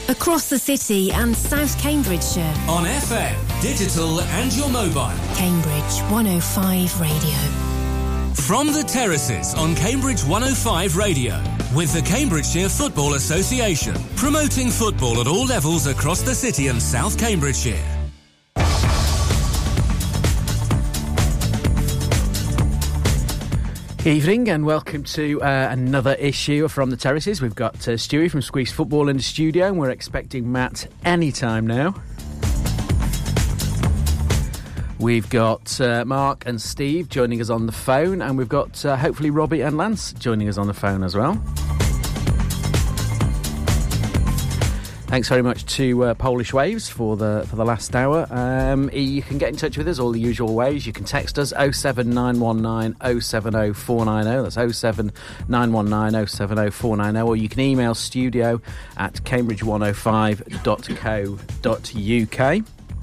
Across the city and South Cambridgeshire. On FM, digital and your mobile. Cambridge 105 Radio. From the terraces on Cambridge 105 Radio. With the Cambridgeshire Football Association. Promoting football at all levels across the city and South Cambridgeshire. Evening and welcome to another issue from the terraces. We've got Stewie from Squeeze Football in the studio and we're expecting Matt any time now. We've got Mark and Steve joining us on the phone, and we've got hopefully Robbie and Lance joining us on the phone as well. Thanks very much to Polish Waves for the last hour. You can get in touch with us all the usual ways. You can text us 07919 070 490. That's 07919 070 490. Or you can email studio@cambridge105.co.uk.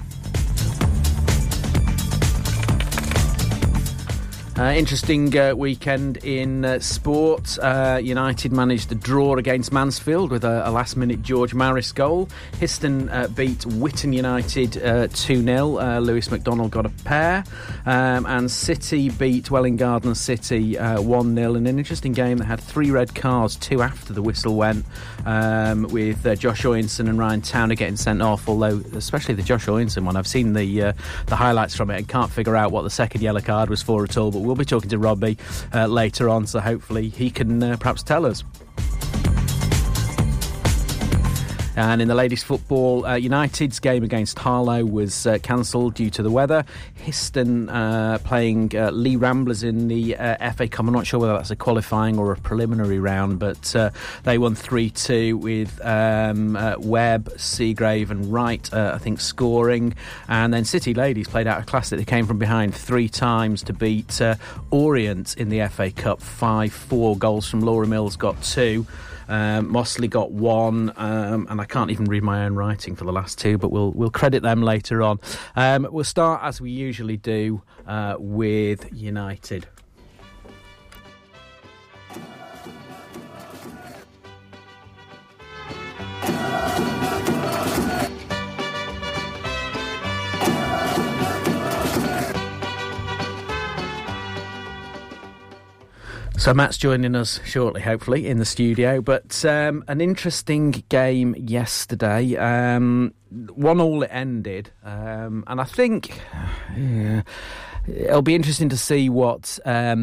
Interesting weekend in sport. United managed to draw against Mansfield with a last-minute George Maris goal. Histon beat Whitton United 2-0. Lewis McDonald got a pair. And City beat Welwyn Garden City 1-0 in an interesting game that had 3 red cards, 2 after the whistle went, with Josh Oyinson and Ryan Towner getting sent off, although especially the Josh Oyinson one, I've seen the highlights from it and can't figure out what the second yellow card was for at all, but we'll be talking to Robbie later on, so hopefully he can perhaps tell us. And in the ladies' football, United's game against Harlow was cancelled due to the weather. Histon playing Lee Ramblers in the FA Cup. I'm not sure whether that's a qualifying or a preliminary round, but they won 3-2 with Webb, Seagrave and Wright, I think, scoring. And then City ladies played out a classic. They came from behind 3 times to beat Orient in the FA Cup 5-4. Goals from Laura Mills got 2. Mossley got 1, and I can't even read my own writing for the last 2, but we'll credit them later on. We'll start, as we usually do, with United. So Matt's joining us shortly, hopefully, in the studio. But an interesting game yesterday. 1-1 it ended. And I think it'll be interesting to see what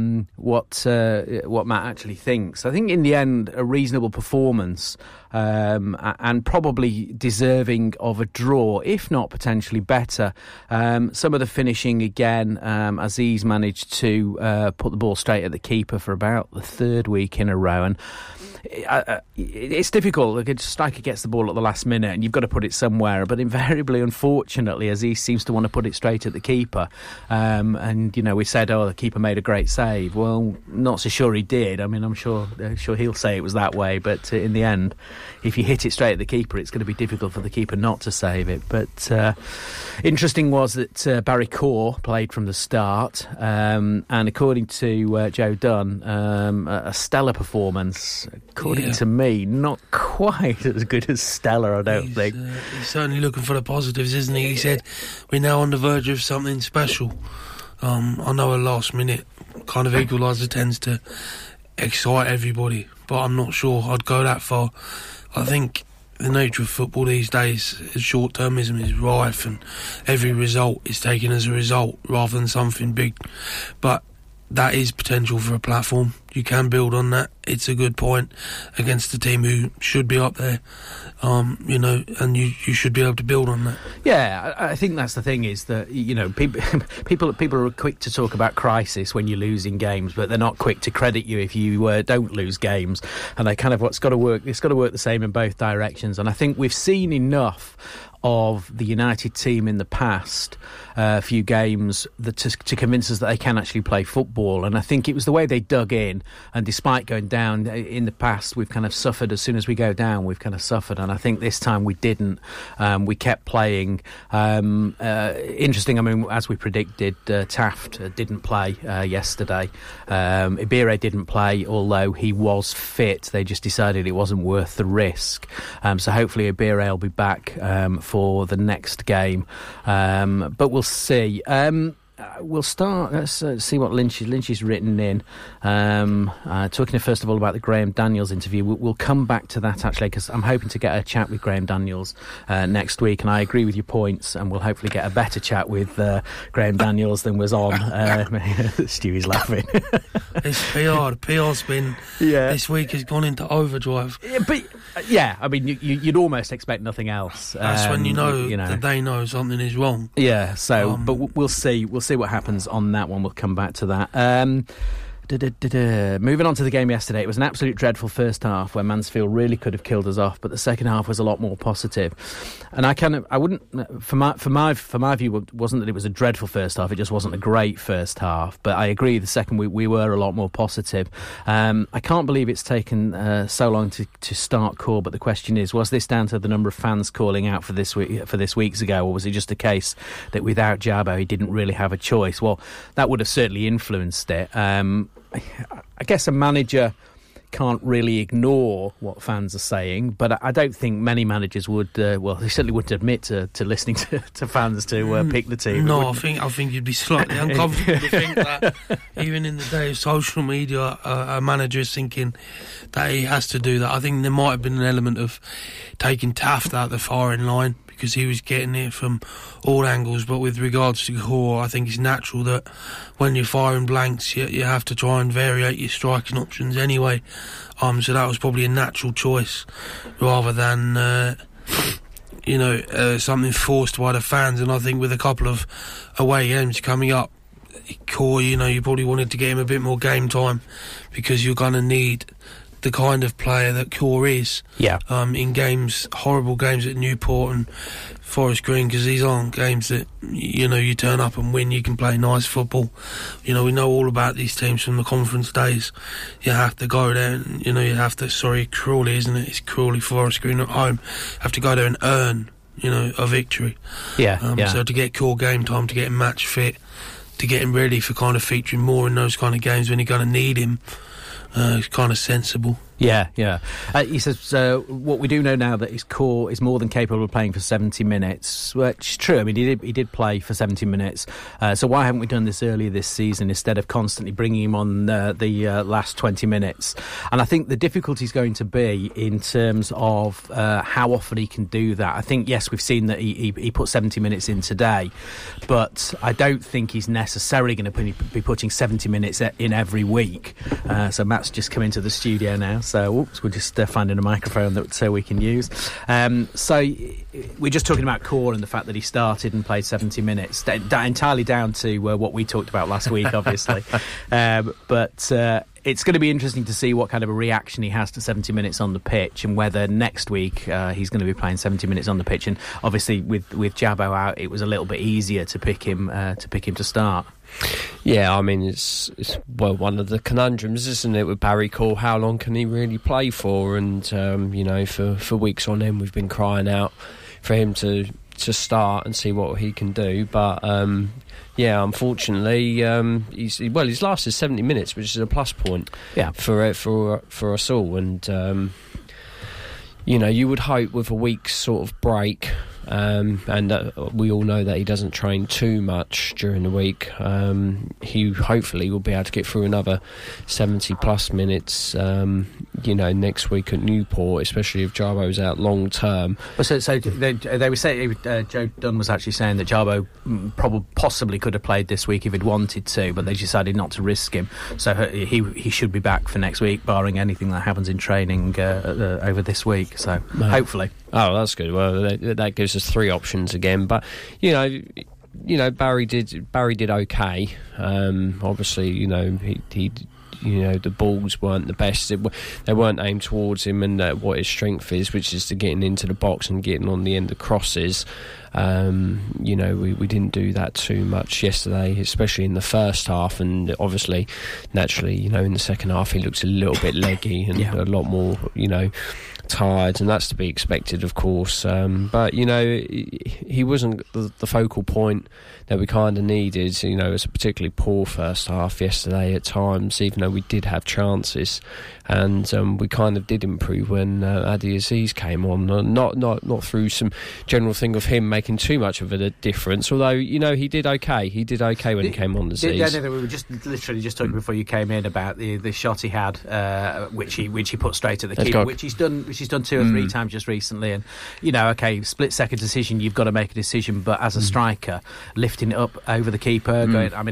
Matt actually thinks. I think in the end, a reasonable performance, and probably deserving of a draw, if not potentially better. Some of the finishing again, Aziz managed to put the ball straight at the keeper for about the 3rd week in a row, and it's difficult. A striker gets the ball at the last minute and you've got to put it somewhere, but invariably, unfortunately, Aziz seems to want to put it straight at the keeper. And you know, we said, the keeper made a great save. Well, not so sure he did. I mean, I'm sure he'll say it was that way, but in the end, if you hit it straight at the keeper, it's going to be difficult for the keeper not to save it. But interesting was that Barry Corr played from the start, and according to Joe Dunn, a stellar performance. According to me, not quite as good as stellar, I don't think. He's certainly looking for the positives, isn't he? He said, we're now on the verge of something special. I know a last-minute kind of equaliser tends to excite everybody, but I'm not sure I'd go that far. I think the nature of football these days, short-termism is rife, and every result is taken as a result rather than something big. But that is potential for a platform. You can build on that. It's a good point against the team who should be up there, and you should be able to build on that. Yeah, I think that's the thing, is that, people are quick to talk about crisis when you're losing games, but they're not quick to credit you if you don't lose games. And they kind of, it's got to work the same in both directions. And I think we've seen enough of the United team in the past few games to convince us that they can actually play football. And I think it was the way they dug in, and despite going down in the past, we've kind of suffered. As soon as we go down, we've kind of suffered, and I think this time we didn't. We kept playing. Interesting, I mean, as we predicted, Taft didn't play yesterday. Ibire didn't play, although he was fit. They just decided it wasn't worth the risk. So hopefully Ibire will be back for the next game. But we'll see. We'll start. Let's see what Lynch has written in. Talking first of all about the Graham Daniels interview. We'll come back to that actually, because I'm hoping to get a chat with Graham Daniels next week, and I agree with your points, and we'll hopefully get a better chat with Graham Daniels than was on. Stewie's laughing. It's PR. The PR's been this week has gone into overdrive. Yeah, but I mean, you'd almost expect nothing else. That's when you know that they know something is wrong. Yeah. So, but we'll see. We'll see what happens on that one. We'll come back to that. Moving on to the game yesterday, it was an absolute dreadful first half where Mansfield really could have killed us off, but the second half was a lot more positive. And I wouldn't, for my view, it wasn't that it was a dreadful first half, it just wasn't a great first half. But I agree, the second we were a lot more positive. I can't believe it's taken so long to start Core, but the question is, was this down to the number of fans calling out for this week's ago, or was it just a case that without Jabo he didn't really have a choice? Well, that would have certainly influenced it. I guess a manager can't really ignore what fans are saying, but I don't think many managers would. They certainly wouldn't admit to listening to fans to pick the team. No, I think you'd be slightly uncomfortable to think that even in the day of social media, a manager is thinking that he has to do that. I think there might have been an element of taking Taft out the firing line, because he was getting it from all angles. But with regards to Core, I think it's natural that when you're firing blanks, you have to try and variate your striking options anyway. So that was probably a natural choice rather than something forced by the fans. And I think with a couple of away games coming up, Core, you probably wanted to get him a bit more game time, because you're going to need the kind of player that Core is in games, horrible games at Newport and Forest Green, because these aren't games that you turn up and win. You can play nice football. We know all about these teams from the conference days. You have to go there and Crawley, isn't it? It's Crawley, Forest Green at home. You have to go there and earn a victory. So to get Core game time, to get him match fit, to get him ready for kind of featuring more in those kind of games when you're going to need him, it's kind of sensible. Yeah. He says, what we do know now that his Core is more than capable of playing for 70 minutes, which is true. I mean, he did play for 70 minutes. So why haven't we done this earlier this season instead of constantly bringing him on the last 20 minutes? And I think the difficulty is going to be in terms of how often he can do that. I think, yes, we've seen that he put 70 minutes in today, but I don't think he's necessarily going to be putting 70 minutes in every week. So Matt's just come into the studio now. So, we're just finding a microphone that we can use. So, we're just talking about Core and the fact that he started and played 70 minutes. Entirely down to what we talked about last week, obviously. But it's going to be interesting to see what kind of a reaction he has to 70 minutes on the pitch, and whether next week he's going to be playing 70 minutes on the pitch. And obviously, with Jabo out, it was a little bit easier to pick him to start. Yeah, I mean, it's one of the conundrums, isn't it, with Barry Core? How long can he really play for? And for weeks on end, we've been crying out for him to start and see what he can do. But unfortunately, he's lasted 70 minutes, which is a plus point. For us all. And you would hope with a week's sort of break. We all know that he doesn't train too much during the week. He hopefully will be able to get through another 70 plus minutes next week at Newport, especially if Jarbo's out long term. So they were saying, Joe Dunn was actually saying that Jarbo possibly could have played this week if he'd wanted to, but they decided not to risk him. So he should be back for next week, barring anything that happens in training over this week. So hopefully. Oh, that's good. Well, that gives us three options again. But Barry did okay. Obviously, he the balls weren't the best. They weren't aimed towards him, and what his strength is, which is to getting into the box and getting on the end of crosses. You know, we didn't do that too much yesterday, especially in the first half, and obviously, naturally, you know, in the second half he looks a little bit leggy and a lot more, you know, tired, and that's to be expected, of course. But you know, he wasn't the focal point that we kind of needed. You know, it was a particularly poor first half yesterday at times, even though we did have chances, and we kind of did improve when Adi Aziz came on. Not through some general thing of him making too much of a difference, although, you know, he did okay. He did okay when he came on. Aziz. We were just talking before you came in about the shot he had, which he put straight at the keeper, which he's done 2 or 3 times just recently. And, you know, okay, split second decision, you've got to make a decision, but as a striker, lifting it up over the keeper,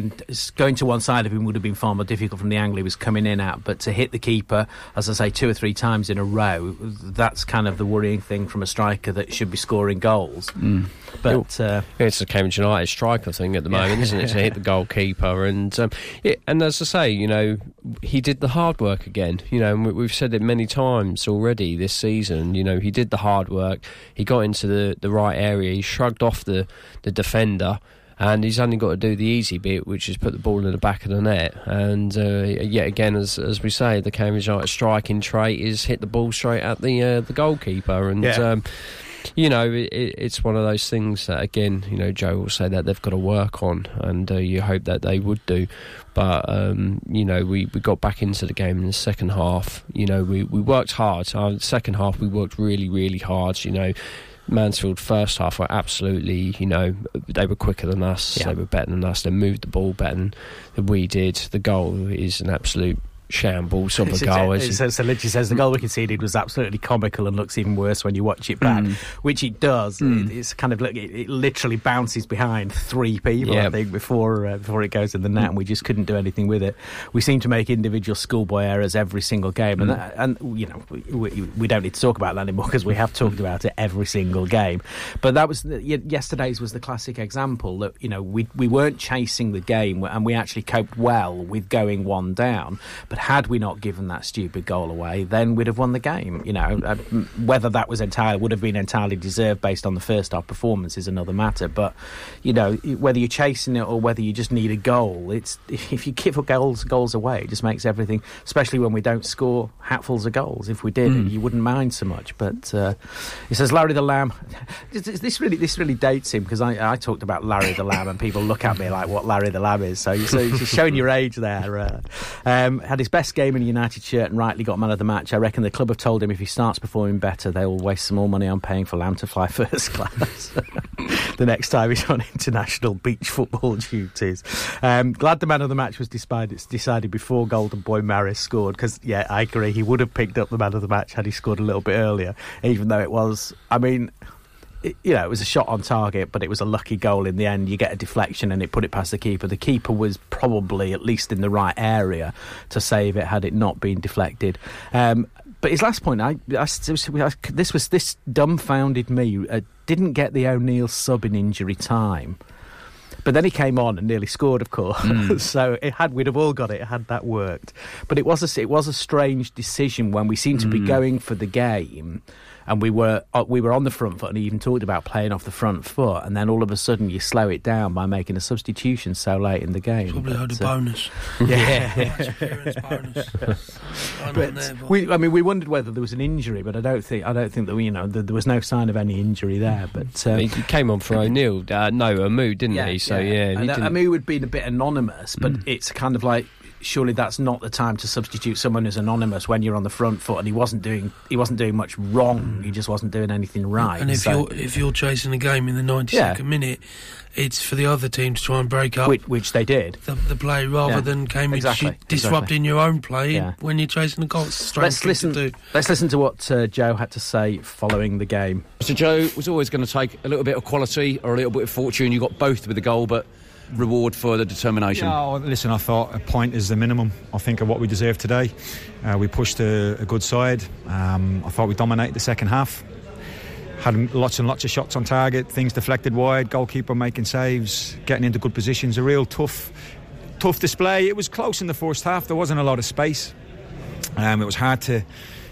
going to one side of him would have been far more difficult from the angle he was coming in at, but to hit the keeper, as I say, 2 or 3 times in a row, that's kind of the worrying thing from a striker that should be scoring goals. But it's a Cambridge United striker thing at the moment, isn't it, to hit the goalkeeper? And and as I say, you know, he did the hard work again. You know, and we've said it many times already this season. You know, he did the hard work. He got into the right area. He shrugged off the defender. And he's only got to do the easy bit, which is put the ball in the back of the net. And yet again, as we say, the Cambridge United striking trait is hit the ball straight at the goalkeeper. And you know, it's one of those things that, again, you know, Joe will say that they've got to work on, and you hope that they would do. But you know, we got back into the game in the second half. You know, we worked hard. The second half we worked really, really hard. You know, Mansfield first half were absolutely, you know, they were quicker than us, they were better than us, they moved the ball better than we did. The goal is an absolute shambles of a goal. So Lynch says the goal we conceded was absolutely comical and looks even worse when you watch it back, which it does. It's kind of, it literally bounces behind 3 people, I think, before it goes in the net, and we just couldn't do anything with it. We seem to make individual schoolboy errors every single game, and you know, we don't need to talk about that anymore because we have talked about it every single game. But that was yesterday's was the classic example that, you know, we weren't chasing the game, and we actually coped well with going 1 down. But had we not given that stupid goal away, then we'd have won the game. You know, whether that would have been entirely deserved based on the first half performance is another matter. But, you know, whether you're chasing it or whether you just need a goal, if you give goals away, it just makes everything, especially when we don't score hatfuls of goals. If we did, you wouldn't mind so much. But he says Larry the Lamb. This really dates him, because I talked about Larry the Lamb and people look at me like what Larry the Lamb is. So you're showing your age there. Had his best game in a United shirt and rightly got man of the match. I reckon the club have told him if he starts performing better, they will waste some more money on paying for Lamb to fly first class the next time he's on international beach football duties. Glad the man of the match was decided before Golden Boy Maris scored, because, I agree, he would have picked up the man of the match had he scored a little bit earlier, even though it was, it was a shot on target, but it was a lucky goal in the end. You get a deflection and it put it past the keeper. The keeper was probably at least in the right area to save it had it not been deflected. But his last point, this dumbfounded me. Didn't get the O'Neill sub in injury time. But then he came on and nearly scored, of course. So we'd have all got it had that worked. But it was a strange decision when we seemed to be going for the game, and we were on the front foot, and he even talked about playing off the front foot, and then all of a sudden you slow it down by making a substitution so late in the game. Probably had a bonus. We wondered whether there was an injury, but I don't think that there was no sign of any injury there. But he came on for O'Neill, Amu, didn't he? So Amu had been a bit anonymous, but it's kind of like, surely that's not the time to substitute someone who's anonymous when you're on the front foot, and he wasn't doing much wrong. He just wasn't doing anything right. And if you're chasing a game in the 92nd minute, it's for the other team to try and break up, which they did, the play rather than Cambridge disrupting your own play when you're chasing a goal. Let's listen to what Joe had to say following the game. So Joe was always going to take a little bit of quality or a little bit of fortune. You got both with the goal, but reward for the determination. Listen, I thought a point is the minimum, I think, of what we deserve today. We pushed a good side. I thought we dominated the second half. Had lots and lots of shots on target, things deflected wide, goalkeeper making saves, getting into good positions. A real tough display. It was close in the first half. There wasn't a lot of space. It was hard to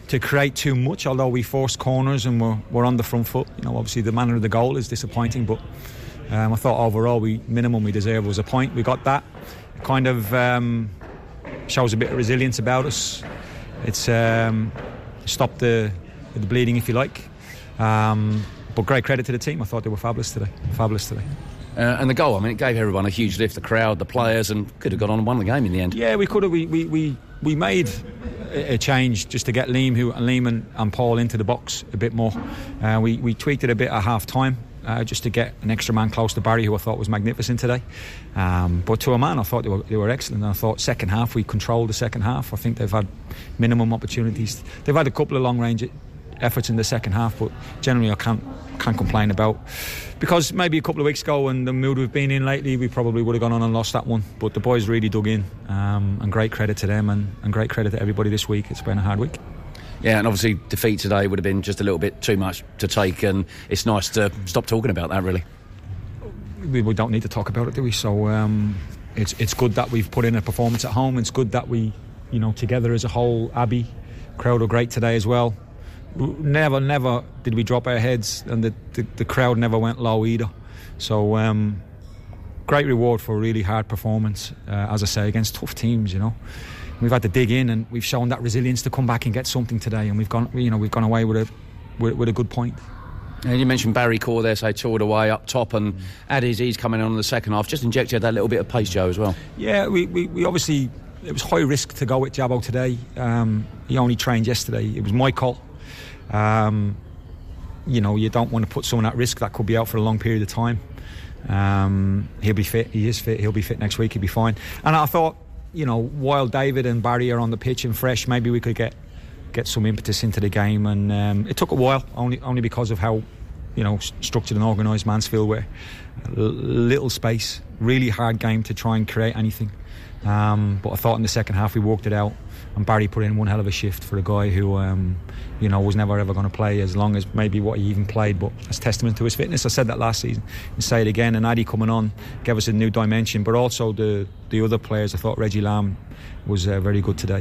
to create too much, although we forced corners and we're on the front foot. Obviously the manner of the goal is disappointing, but I thought overall minimum we deserved was a point. We got that. It kind of shows a bit of resilience about us. It's stopped the bleeding, if you like. But great credit to the team. I thought they were fabulous today. And the goal, it gave everyone a huge lift, the crowd, the players, and could have got on and won the game in the end. Yeah, we could have. We made a change just to get Liam and Paul into the box a bit more. We tweaked it a bit at half-time just to get an extra man close to Barry, who I thought was magnificent today. But to a man, I thought they were excellent. And I thought second half, we controlled the second half. I think they've had minimum opportunities. They've had a couple of long-range efforts in the second half, but generally I can't complain about, because maybe a couple of weeks ago and the mood we've been in lately, we probably would have gone on and lost that one, but the boys really dug in, and great credit to them and great credit to everybody this week. It's been a hard week. Yeah, and obviously defeat today would have been just a little bit too much to take, and it's nice to stop talking about that, really. We don't need to talk about it, do we? So it's good that we've put in a performance at home. It's good that we, together as a whole, Abbey, crowd were great today as well. Never did we drop our heads, and the crowd never went low either. So great reward for a really hard performance, as I say, against tough teams. We've had to dig in, and we've shown that resilience to come back and get something today, and we've gone away with a good point. And you mentioned Barry Corr there, say toured away up top, and he's coming on in the second half, just injected that little bit of pace, Joe, as well. Yeah, we obviously, it was high risk to go with Jabbo today. He only trained yesterday. It was my call. You don't want to put someone at risk that could be out for a long period of time. He'll be fit. He is fit. He'll be fit next week. He'll be fine. And I thought, while David and Barry are on the pitch and fresh, maybe we could get some impetus into the game. And it took a while, only because of how structured and organised Mansfield were. Little space, really hard game to try and create anything. But I thought in the second half we worked it out, and Barry put in one hell of a shift for a guy who was never ever going to play as long as maybe what he even played, but that's testament to his fitness. I said that last season and say it again, and Addy coming on gave us a new dimension, but also the other players. I thought Reggie Lamb was very good today.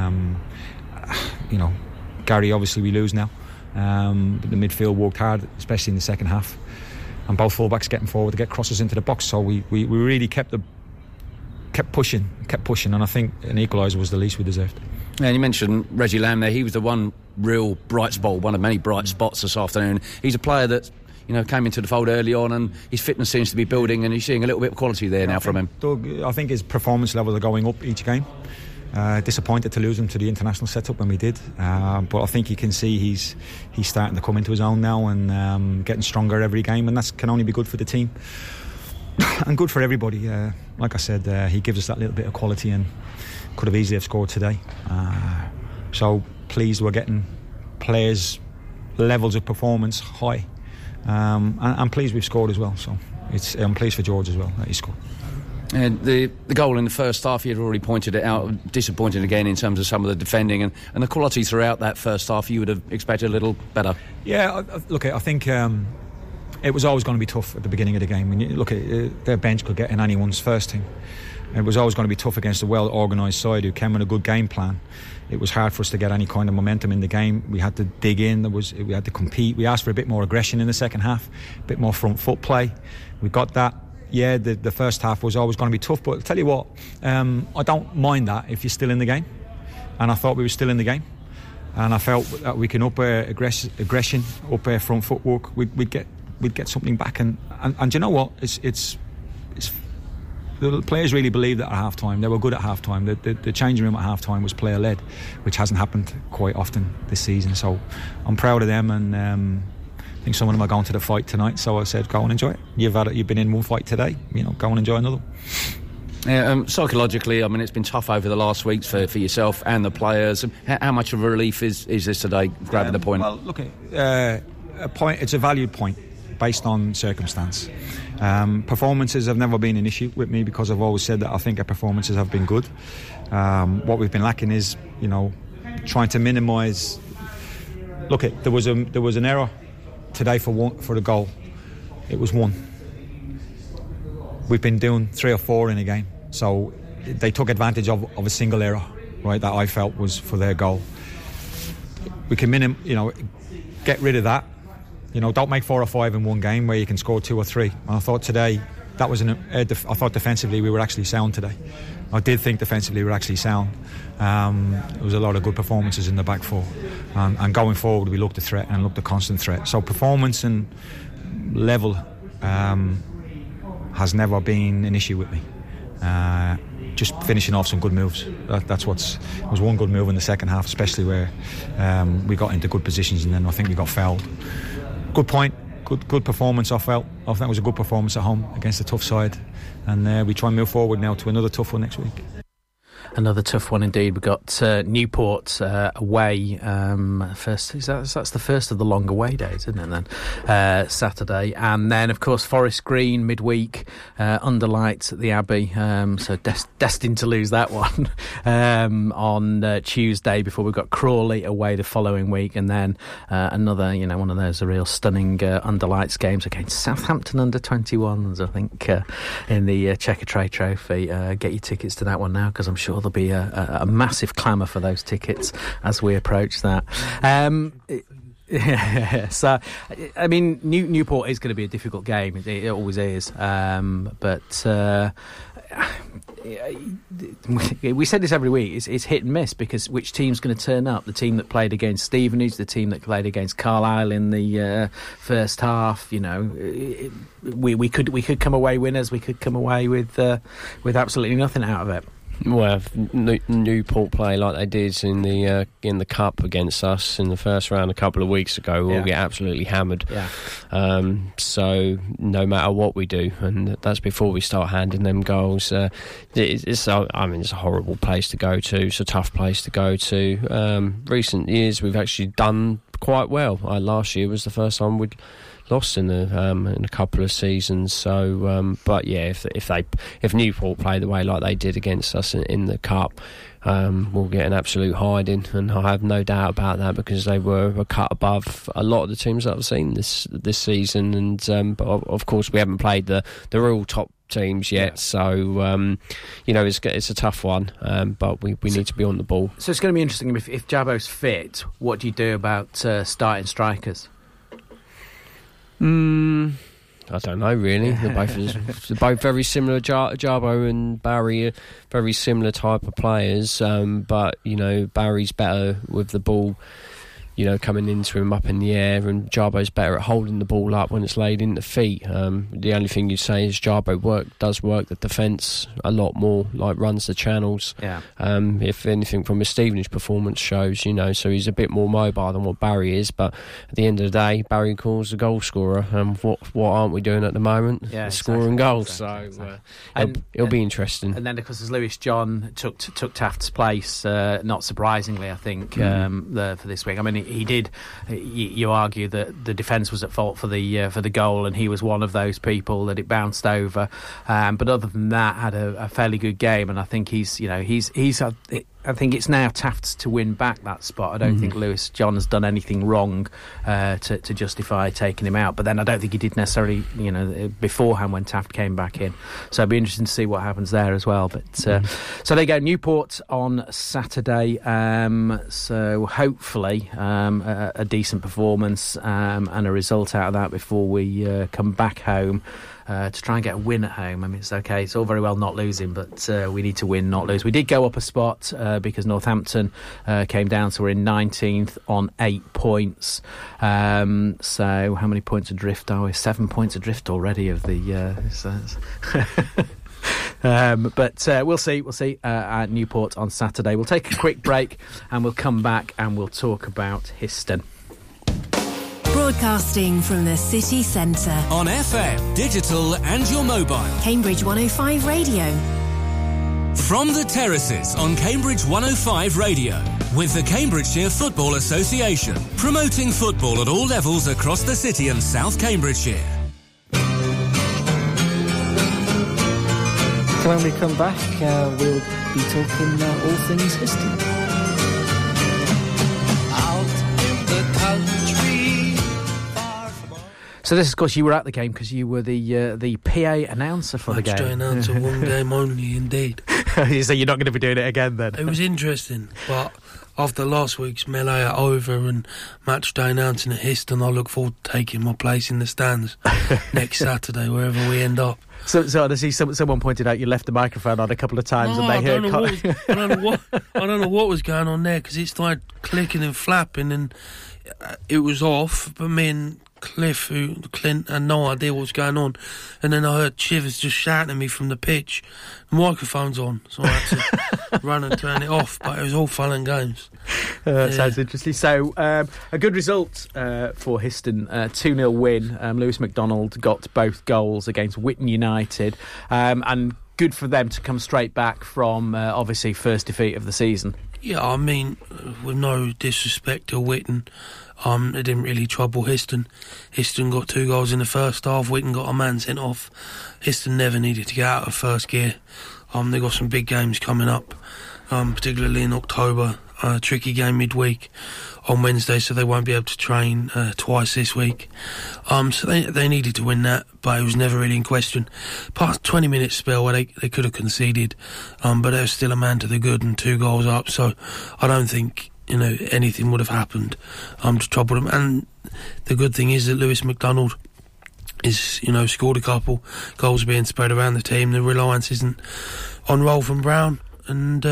Gary, obviously we lose now, but the midfield worked hard, especially in the second half, and both fullbacks getting forward to get crosses into the box, so we really kept pushing, and I think an equaliser was the least we deserved. Yeah, and you mentioned Reggie Lamb there. He was the one real bright spot, one of many bright spots this afternoon. He's a player that came into the fold early on, and his fitness seems to be building, and he's seeing a little bit of quality there now from him. Doug, I think his performance levels are going up each game. Disappointed to lose him to the international setup when we did, but I think you can see he's starting to come into his own now, and getting stronger every game, and that can only be good for the team and good for everybody. Like I said, he gives us that little bit of quality, and could have easily have scored today. So pleased we're getting players' levels of performance high, and I'm pleased we've scored as well. So I'm pleased for George as well that he scored. And the goal in the first half, you'd already pointed it out, disappointed again in terms of some of the defending, and the quality throughout that first half you would have expected a little better. Yeah, look, I think it was always going to be tough at the beginning of the game. When you look at their bench could get in anyone's first team. It was always going to be tough against a well-organised side who came with a good game plan. It was hard for us to get any kind of momentum in the game. We had to dig in. We had to compete. We asked for a bit more aggression in the second half, a bit more front foot play. We got that. Yeah, the first half was always going to be tough, but I'll tell you what, I don't mind that if you're still in the game. And I thought we were still in the game. And I felt that we can up our aggression, up our front footwork. We'd get something back. And you know what? It's the players really believed that at half time. They were good at half time. The changing room at half time was player led, which hasn't happened quite often this season. So I'm proud of them, and I think some of them are going to the fight tonight. So I said, go and enjoy it. You've been in one fight today. Go and enjoy another. Yeah, psychologically, it's been tough over the last weeks for yourself and the players. How much of a relief is this today, grabbing the point? Well, look, a point. It's a valued point based on circumstance. Performances have never been an issue with me, because I've always said that I think our performances have been good. What we've been lacking is, trying to minimise. Look, there was an error today for the goal. It was one. We've been doing 3 or 4 in a game, so they took advantage of a single error, right, that I felt was for their goal. we can get rid of that. Don't make 4 or 5 in one game where you can score 2 or 3. And I thought today that was I thought defensively we were actually sound today. I did think defensively we were actually sound. There was a lot of good performances in the back four, and going forward we looked a threat and looked a constant threat. So performance and level has never been an issue with me. Just finishing off some good moves. It was one good move in the second half, especially where we got into good positions and then I think we got fouled. Good point. Good performance. I think it was a good performance at home against a tough side, and we try and move forward now to another tough one next week. Another tough one indeed. We've got Newport away first. That's the first of the long away days, isn't it? Then Saturday, and then of course Forest Green midweek under lights at the Abbey. So destined to lose that one on Tuesday. Before we've got Crawley away the following week, and then another one of those real stunning under lights games against Southampton under 21s. I think in the Checkatrade Trophy. Get your tickets to that one now, because I'm sure there'll be a massive clamour for those tickets as we approach that. So, I mean, Newport is going to be a difficult game. It always is. But we said this every week. It's hit and miss, because which team's going to turn up? The team that played against Stevenage, the team that played against Carlisle in the first half. We could come away winners. We could come away with absolutely nothing out of it. Well, Newport play like they did in the cup against us in the first round a couple of weeks ago, we'll get absolutely hammered. Yeah. So no matter what we do, and that's before we start handing them goals. It's a horrible place to go to. It's a tough place to go to. Recent years we've actually done quite well. Last year was the first time we'd lost in a couple of seasons. So, but yeah, if Newport play the way like they did against us in the cup, we'll get an absolute hiding, and I have no doubt about that, because they were a cut above a lot of the teams that I've seen this season. And but of course we haven't played the real top teams yet, so it's a tough one, but we need to be on the ball. So it's going to be interesting if Jabo's fit. What do you do about starting strikers? I don't know really. They're both very similar. Jabo and Barry are very similar type of players, but Barry's better with the ball, coming into him up in the air, and Jarbo's better at holding the ball up when it's laid in the feet. The only thing you'd say is Jarbo does work the defence a lot more, like runs the channels. Yeah. If anything from his Stevenage performance shows, so he's a bit more mobile than what Barry is. But at the end of the day, Barry calls the goal scorer, and what aren't we doing at the moment? Yeah, scoring goals. Exactly. So it'll be interesting. And then because as Lewis John took Taft's place, not surprisingly, I think for this week. I mean, he did. You argue that the defence was at fault for the goal, and he was one of those people that it bounced over. But other than that, had a fairly good game, and I think he's I think it's now Taft's to win back that spot. I don't think Lewis John has done anything wrong to justify taking him out. But then I don't think he did necessarily, beforehand when Taft came back in. So it'll be interesting to see what happens there as well. But so there you go, Newport on Saturday. So hopefully a decent performance and a result out of that before we come back home. To try and get a win at home. I mean, it's okay. It's all very well not losing, but we need to win, not lose. We did go up a spot because Northampton came down, so we're in 19th on 8 points. So how many points adrift are we? 7 points adrift already of the... but we'll see at Newport on Saturday. We'll take a quick break and we'll come back and we'll talk about Histon. Broadcasting from the city centre. On FM, digital and your mobile. Cambridge 105 Radio. From the terraces on Cambridge 105 Radio. With the Cambridgeshire Football Association. Promoting football at all levels across the city and South Cambridgeshire. When we come back, we'll be talking all things Histon. So this, of course, you were at the game because you were the PA announcer for the game. Match day announcer, one game only, indeed. So you're not going to be doing it again then? It was interesting, but after last week's melee at Over and match day announcing at Histon, I look forward to taking my place in the stands next Saturday, wherever we end up. So I see someone pointed out you left the microphone on a couple of times and they heard... I don't know what was going on there, because it started clicking and flapping and it was off, but me and Clint had no idea what was going on, and then I heard Chivers just shouting at me from the pitch. The microphone's on, so I had to run and turn it off, but it was all fun and games. Sounds interesting. So a good result for Histon, 2-0 win. Lewis McDonald got both goals against Witton United, and good for them to come straight back from obviously first defeat of the season. Yeah, I mean, with no disrespect to Witton, they didn't really trouble Histon. Histon got 2 goals in the first half. Witton got a man sent off. Histon never needed to get out of first gear. They got some big games coming up, particularly in October. A tricky game midweek on Wednesday, so they won't be able to train twice this week. So they needed to win that, but it was never really in question. Past 20-minute spell where they could have conceded, but there was still a man to the good and 2 goals up. So I don't think anything would have happened to trouble them. And the good thing is that Lewis McDonald is scored a couple goals being spread around the team. The reliance isn't on Rolf and Brown, and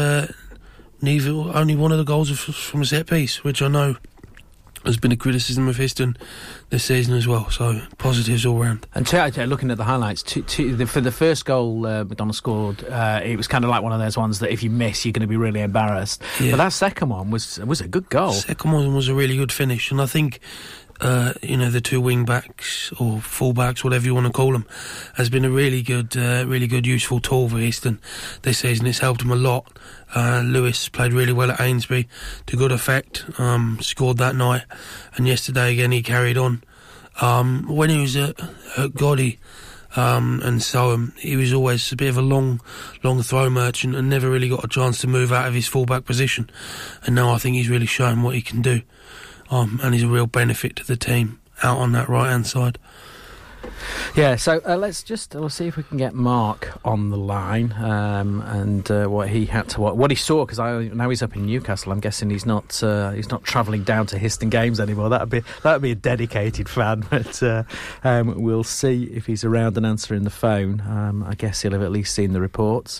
only one of the goals was from a set piece, which I know has been a criticism of Histon this season as well. So positives all round. And looking at the highlights, for the first goal McDonald scored, it was kind of like one of those ones that if you miss, you're going to be really embarrassed. Yeah. But that second one was a good goal. The second one was a really good finish, and I think the 2 wing backs or full backs, whatever you want to call them, has been a really good useful tool for Histon this season. It's helped them a lot. Lewis played really well at Ainsbury to good effect, scored that night, and yesterday again he carried on. When he was at Gotti and so he was always a bit of a long throw merchant and never really got a chance to move out of his full-back position, and now I think he's really shown what he can do, and he's a real benefit to the team out on that right-hand side. Yeah, so we'll see if we can get Mark on the line and what he had to what he saw, because now he's up in Newcastle. I'm guessing he's not travelling down to Histon games anymore. That'd be a dedicated fan, but we'll see if he's around and answering the phone. I guess he'll have at least seen the reports.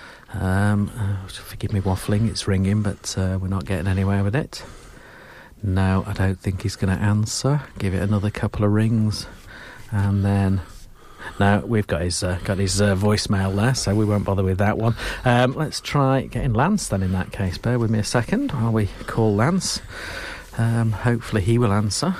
Forgive me waffling, it's ringing, but we're not getting anywhere with it. No, I don't think he's going to answer. Give it another couple of rings. And then, no, we've got his voicemail there, so we won't bother with that one. Let's try getting Lance then in that case. Bear with me a second while we call Lance. Hopefully he will answer.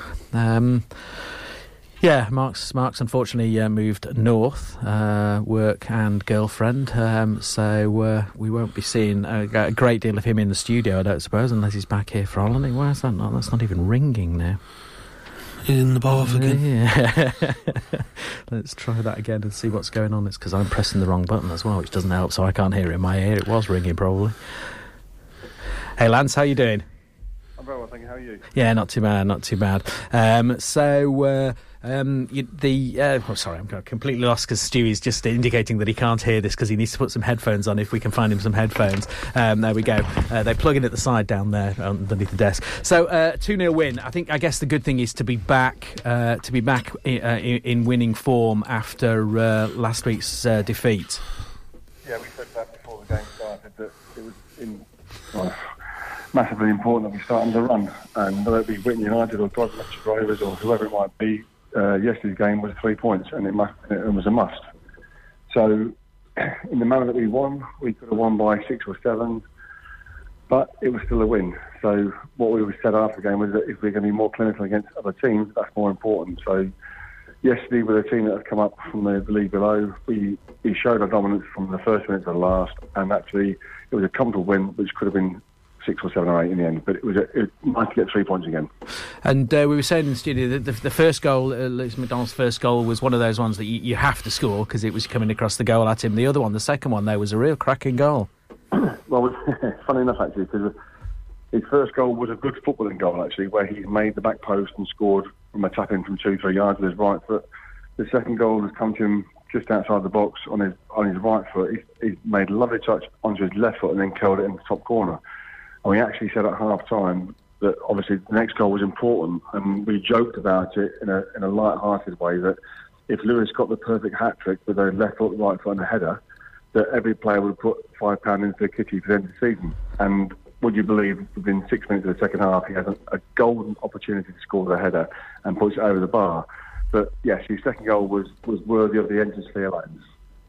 Mark's unfortunately moved north, work and girlfriend, so we won't be seeing a great deal of him in the studio, I don't suppose, unless he's back here for holiday. Why is that not? That's not even ringing now. He's in the bath again. Yeah. Let's try that again and see what's going on. It's because I'm pressing the wrong button as well, which doesn't help, so I can't hear it in my ear. It was ringing, probably. Hey, Lance, how you doing? I'm very well, thank you. How are you? Yeah, not too bad. Sorry, I'm completely lost because Stewie's just indicating that he can't hear this because he needs to put some headphones on. If we can find him some headphones, there we go. They plug in at the side down there underneath the desk. So 2-0 win. I guess the good thing is to be back in winning form after last week's defeat. Yeah, we said that before the game started that it was massively important that we started to run, and whether it be Witton United or Gloucester Rovers or whoever it might be. Yesterday's game was 3 points, and it was a must. So, in the manner that we won, we could have won by 6 or 7, but it was still a win. So, what we said after the game was that if we're going to be more clinical against other teams, that's more important. So, yesterday, with a team that has come up from the league below, we showed our dominance from the first minute to the last, and actually, it was a comfortable win, which could have been 6 or 7 or 8 in the end, but it was nice to get 3 points again. And we were saying in the studio that the first goal, Lewis McDonald's first goal, was one of those ones that you have to score because it was coming across the goal at him. The other one, the second one, though, was a real cracking goal. Well, funny enough, actually, because his first goal was a good footballing goal, actually, where he made the back post and scored from a tap-in from 2-3 yards with his right foot. The second goal has come to him just outside the box on his right foot. He made a lovely touch onto his left foot and then curled it in the top corner. And we actually said at half-time that obviously the next goal was important, and we joked about it in a light-hearted way that if Lewis got the perfect hat-trick with a left foot, right foot and a header, that every player would put £5 into the kitty for the end of the season. And would you believe within 6 minutes of the second half he has a golden opportunity to score the header and puts it over the bar. But yes, his second goal was worthy of the entrance fee allowance.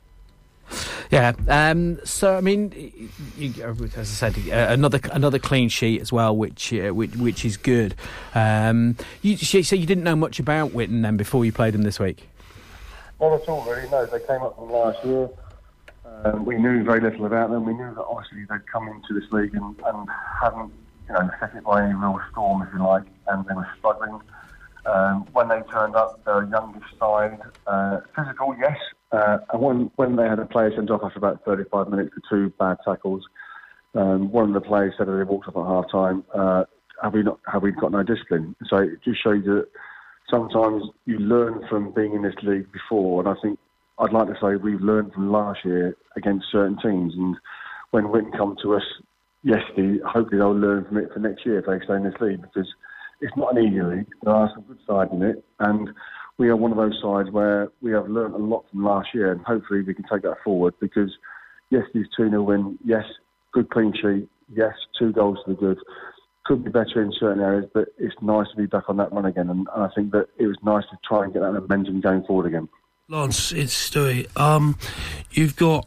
Yeah. So I mean, as I said, another clean sheet as well, which is good. So you didn't know much about Witton then before you played them this week? Not at all, really. No, they came up from last year. We knew very little about them. We knew that obviously they'd come into this league and hadn't, set it by any real storm, if you like, and they were struggling. When they turned up, they were a youngish side, physical, yes. And when they had a player sent off after about 35 minutes for 2 bad tackles, one of the players said as they walked up at half time, have we got no discipline? So it just shows you that sometimes you learn from being in this league before, and I think I'd like to say we've learned from last year against certain teams, and when Witton come to us yesterday, hopefully they'll learn from it for next year if they stay in this league, because it's not an easy league. There are some good sides in it, and we are one of those sides where we have learned a lot from last year, and hopefully we can take that forward, because yesterday's 2-0 win, yes, good clean sheet, yes, 2 goals to the good. Could be better in certain areas, but it's nice to be back on that run again, and I think that it was nice to try and get that momentum going forward again. Lance, it's Stewie. You've got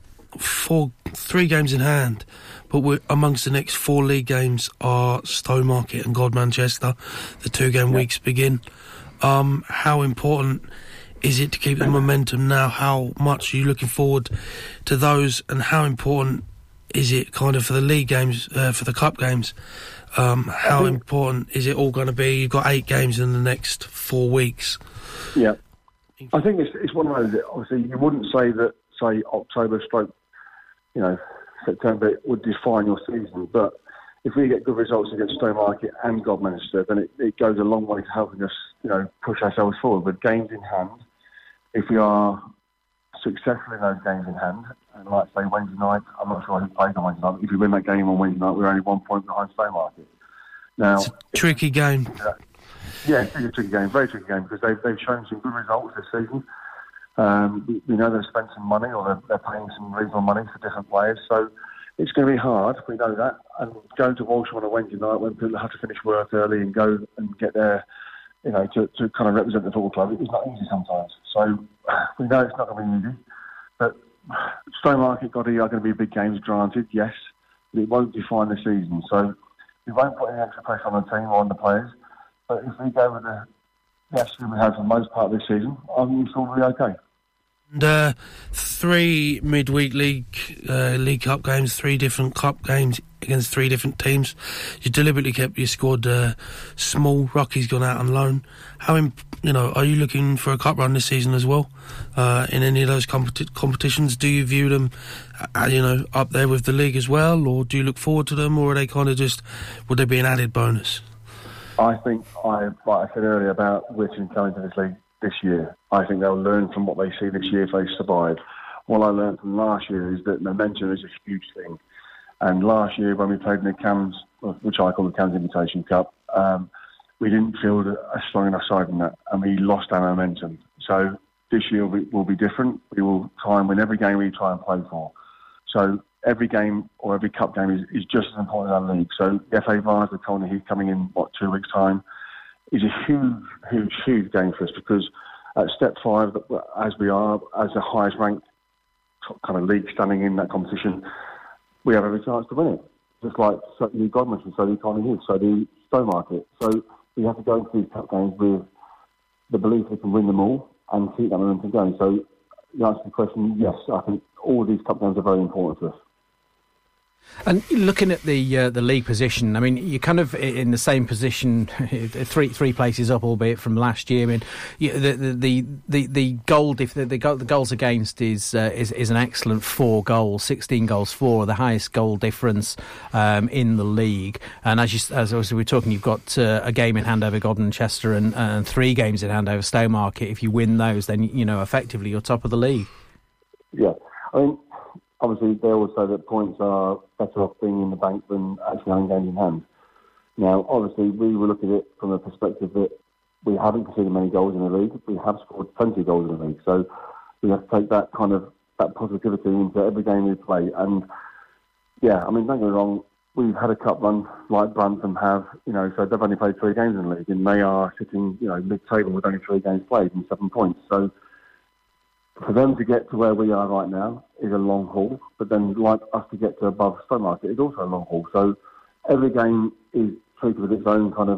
3 games in hand, but amongst the next 4 league games are Stowmarket and God Manchester. The 2-game weeks begin. How important is it to keep the momentum now? How much are you looking forward to those, and how important is it kind of for the league games, for the cup games? How important is it all going to be? You've got 8 games in the next 4 weeks. Yeah. I think it's one of those that obviously you wouldn't say that, say, October stroke, September would define your season, but if we get good results against Stowmarket and Godmanchester, then it goes a long way to helping us, push ourselves forward. With games in hand, if we are successful in those games in hand, and like say Wednesday night, I'm not sure who plays on Wednesday night, if we win that game on Wednesday night, we're only 1 point behind Stowmarket. Now, it's a tricky game. Yeah, it's a tricky game, very tricky game, because they've shown some good results this season. We know they've spent some money, or they're paying some reasonable money for different players, so it's going to be hard, we know that. And going to Walsham on a Wednesday night when people have to finish work early and go and get there, to kind of represent the football club, it's not easy sometimes. So we know it's not going to be easy. But Stowmarket, Goddard are going to be big games, granted, yes, but it won't define the season. So we won't put any extra pressure on the team or on the players. But if we go with the attitude we have for the most part of this season, I think it's all really okay. And 3 midweek league cup games, 3 different cup games against 3 different teams. You deliberately kept your squad small. Rocky's gone out on loan. How are you looking for a cup run this season as well? In any of those competitions, do you view them, up there with the league as well, or do you look forward to them, or are they kind of would they be an added bonus? I think, like I said earlier about Witton coming to this league this year, I think they'll learn from what they see this year if they survive. What I learned from last year is that momentum is a huge thing. And last year when we played in the CAMS, which I call the CAMS Invitation Cup, we didn't field a strong enough side in that, and we lost our momentum. So this year will be different. We will try and win every game we try and play for. So every game or every cup game is just as important as our league. So the FA Vars with Colney Heath coming in, 2 weeks' time, is a huge game for us, because at step 5, as we are, as the highest ranked kind of league standing in that competition, we have every chance to win it. Just like so do Godmanchester, so do Colney Heath, so do Stowmarket. So we have to go into these cup games with the belief we can win them all and keep that momentum going. So the answer to the question, yes, I think all these cup games are very important to us. And looking at the league position, I mean, you're kind of in the same position, three places up, albeit from last year. I mean, the goals against is an excellent 4 goals, 16 goals for, the highest goal difference in the league. And as we were talking, you've got a game in hand over Godmanchester and 3 games in hand over Stowmarket. If you win those, then effectively you're top of the league. Yeah, I mean, obviously they always say that points are better off being in the bank than actually having games in hand. Now, obviously, we will look at it from a perspective that we haven't conceded many goals in the league. We have scored plenty of goals in the league. So we have to take that positivity into every game we play. And, yeah, I mean, don't get me wrong, we've had a cup run like Brantham have, so they've only played 3 games in the league, and they are sitting, mid-table with only 3 games played and 7 points. So for them to get to where we are right now is a long haul, but then like us to get to above Stowmarket is also a long haul. So every game is treated with its own kind of,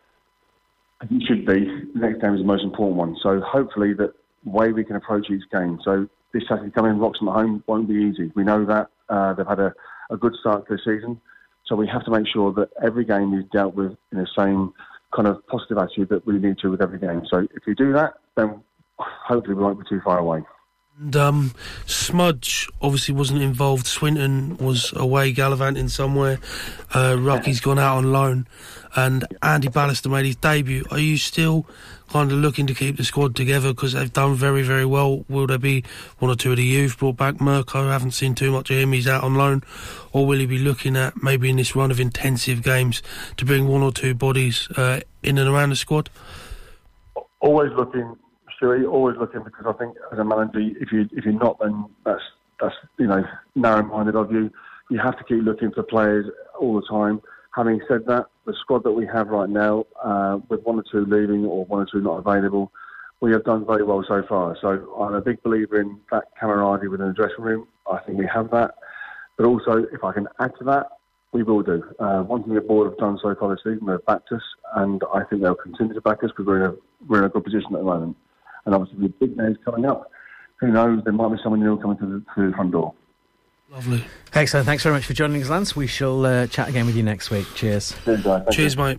as it should be. The next game is the most important one. So hopefully that way we can approach each game. So this Saturday coming, Wroxham at home won't be easy. We know that. They've had a good start to the season. So we have to make sure that every game is dealt with in the same kind of positive attitude that we need to with every game. So if we do that, then hopefully we won't be too far away. And Smudge obviously wasn't involved. Swinton was away gallivanting somewhere. Rocky's gone out on loan, and Andy Ballister made his debut. Are you still kind of looking to keep the squad together because they've done very, very well? Will there be 1 or 2 of the youth brought back? Mirko, haven't seen too much of him, he's out on loan. Or will he be looking at maybe in this run of intensive games to bring 1 or 2 bodies in and around the squad? Always looking, Stewie, always looking, because I think as a manager, if you're not, then that's narrow-minded of you. You have to keep looking for players all the time. Having said that, the squad that we have right now, with 1 or 2 leaving or 1 or 2 not available, we have done very well so far. So I'm a big believer in that camaraderie within the dressing room. I think we have that. But also, if I can add to that, we will do. One thing the board have done so far this season, they've backed us, and I think they'll continue to back us because we're in a good position at the moment. And obviously, with big names coming up, who knows, there might be someone new coming to the front door. Lovely. Excellent. Thanks very much for joining us, Lance. We shall chat again with you next week. Cheers. Cheers, mate.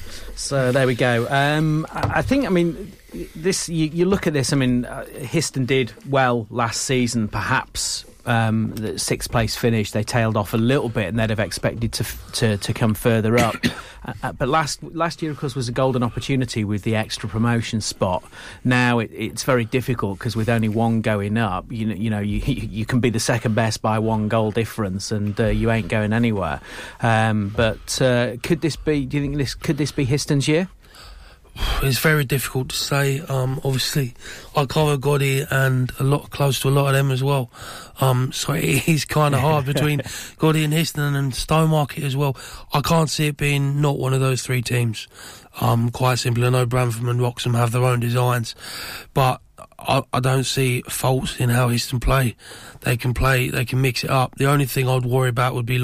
So there we go. I think, this you look at this, Histon did well last season, perhaps the 6th place finish. They tailed off a little bit and they'd have expected to come further up. But last year, of course, was a golden opportunity with the extra promotion spot. Now it's very difficult because with only 1 going up, you can be the second best by 1 goal difference, and you ain't going anywhere. But could this be? Do you think could this be Histon's year? It's very difficult to say. Obviously, I cover Gotti and close to a lot of them as well. So it is kind of hard between Gotti and Histon and Stowmarket as well. I can't see it being not one of those 3 teams. Quite simply, I know Brantham and Wroxham have their own designs, but I don't see faults in how Histon play. They can mix it up. The only thing I'd worry about would be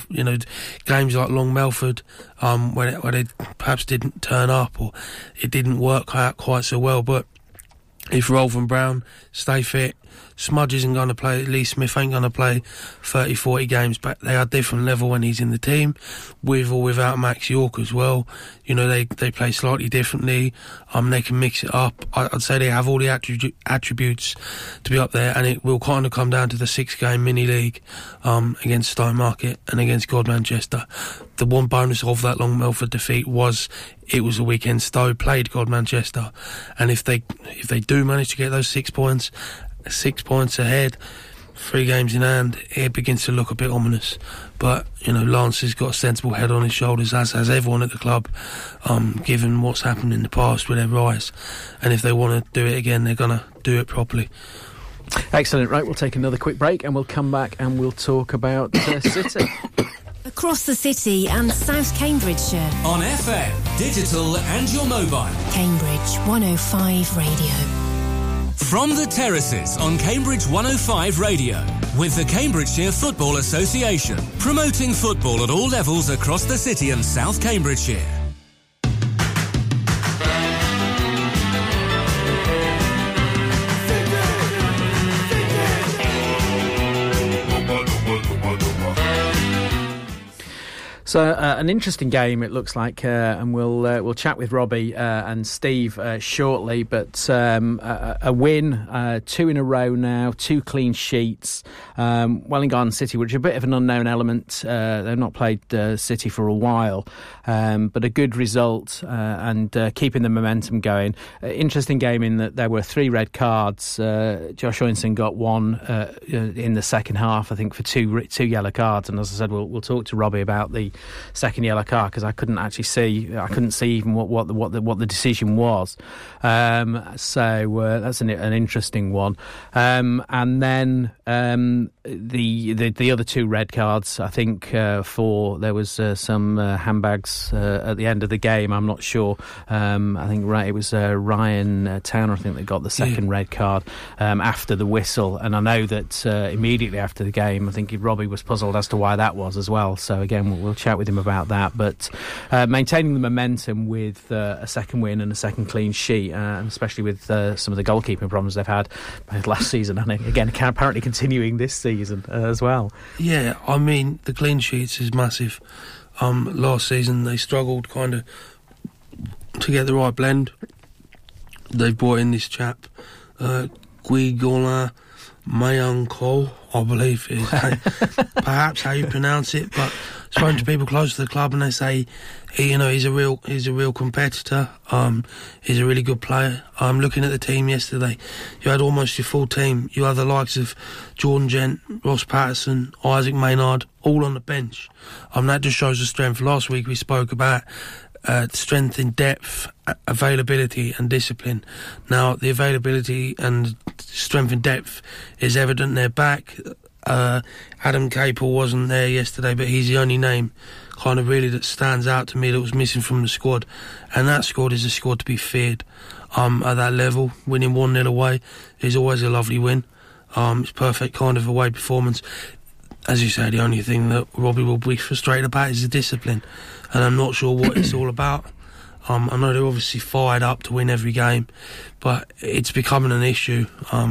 games like Long Melford, where they perhaps didn't turn up or it didn't work out quite so well. But if Rolf and Brown stay fit, Smudge isn't going to play, Lee Smith ain't going to play 30, 40 games, but they are different level when he's in the team, with or without Max York as well. They play slightly differently. They can mix it up. I'd say they have all the attributes to be up there, and it will kind of come down to the 6-game mini-league against Stowmarket and against God Manchester. The one bonus of that Long Melford defeat was it was a weekend Stowe played God Manchester, and if they do manage to get those 6 points ahead, 3 games in hand, it begins to look a bit ominous. But Lance has got a sensible head on his shoulders, as has everyone at the club, given what's happened in the past with their rise. And if they want to do it again, they're going to do it properly. Excellent. Right, we'll take another quick break and we'll come back and we'll talk about City. Across the city and South Cambridgeshire. On FM, digital and your mobile. Cambridge 105 Radio. From the Terraces on Cambridge 105 Radio, with the Cambridgeshire Football Association, promoting football at all levels across the city and South Cambridgeshire. So an interesting game it looks like, and we'll chat with Robbie and Steve shortly. But a win, 2 in a row now, 2 clean sheets. Welwyn Garden City, which are a bit of an unknown element. They've not played City for a while, but a good result and keeping the momentum going. Interesting game in that there were 3 red cards. Josh Oinson got 1 in the second half, I think, for two yellow cards. And as I said, we'll talk to Robbie about the second yellow card because I couldn't see even what the decision was. So that's an interesting one. And then the other 2 red cards, I think there was some handbags at the end of the game. I'm not sure. I think it was Ryan Towner, I think, that got the second red card after the whistle. And I know that immediately after the game, I think Robbie was puzzled as to why that was as well. So again, we'll chat with him about that. But maintaining the momentum with a second win and a second clean sheet, and especially with some of the goalkeeping problems they've had both last season and again apparently continuing this season as well. Yeah, I mean, the clean sheets is massive. Last season they struggled kind of to get the right blend. They've brought in this chap, Guigolin Mayankol, I believe is perhaps how you pronounce it, but spoken to people close to the club and they say he's a real competitor. He's a really good player. Looking at the team yesterday, you had almost your full team. You had the likes of Jordan Gent, Ross Patterson, Isaac Maynard, all on the bench. That just shows the strength. Last week we spoke about strength in depth, availability and discipline. Now the availability and strength in depth is evident. They're back. Adam Capel wasn't there yesterday, but he's the only name kind of really that stands out to me that was missing from the squad, and that squad is a squad to be feared. At that level, winning 1-0 away is always a lovely win. It's perfect kind of away performance. As you say, the only thing that Robbie will be frustrated about is the discipline, and I'm not sure what it's all about. I know they're obviously fired up to win every game, but it's becoming an issue.